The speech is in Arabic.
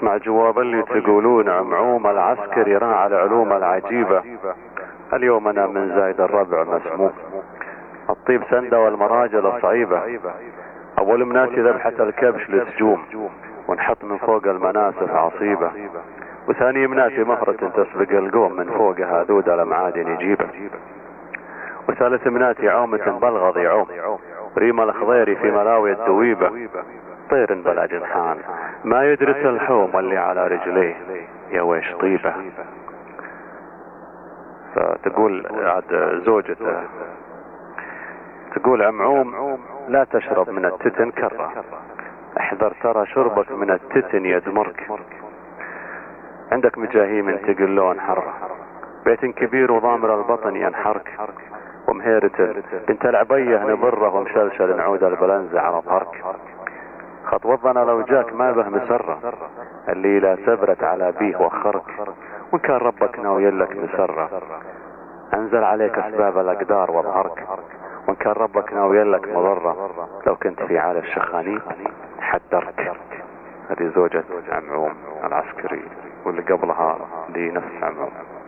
اسمع جواب اللي تقولون عمعوم العسكري راعى العلوم العجيبة. اليوم انا من زايد الربع مسموم، الطيب سندة والمراجل صعيبة. اول مناتي ذبحة الكبش لسجوم، ونحط من فوق المناسف عصيبة. وثاني مناتي مهرة تسبق القوم، من فوقها ذود المعادن يجيبه. وثالث مناتي عومة بلغض يعوم، ريم الخضيري في ملاوي الدويبة. طير بلا جنحان ما يدرس الحوم اللي على رجليه، يا ويش طيبة. فتقول عاد زوجته، تقول عمعوم لا تشرب من التتن كرة، احذر ترى شربك من التتن يدمرك. عندك مجاهيم تقلون حرة، بيت كبير وضامر البطن ينحرك. ومهيرة بنت العبيه نبره، ومشلشل نعود البلنزة على ظهرك. خط وضنا لو جاك ما به مسرة، اللي لا سبرت على بيه وخرك. وان كان ربك ناوي لك مسرة، انزل عليك اسباب الاقدار واظهرك. وان كان ربك ناوي لك مضرة، لو كنت في عالي الشخانيق حدرك. هذه زوجة عمعوم العسكري، واللي قبلها لنفس عمعوم.